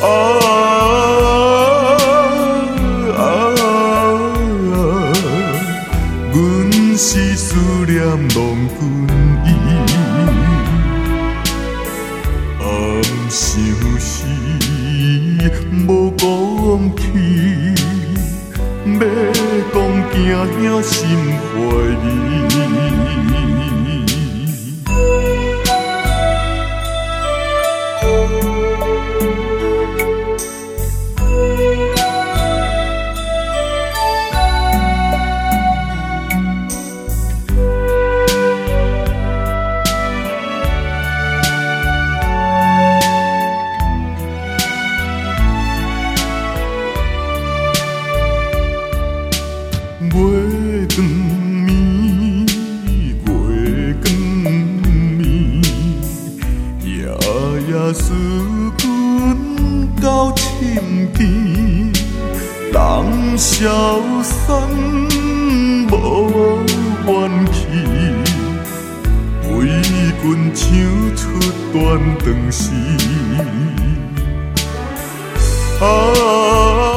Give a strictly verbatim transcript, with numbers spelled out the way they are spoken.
啊啊啊！阮是思念郎君意，暗想是无讲起，要讲惊遐心怀疑。月光暝，月光暝，夜夜思君到深更，人消散无怨气，为君唱出断肠诗。啊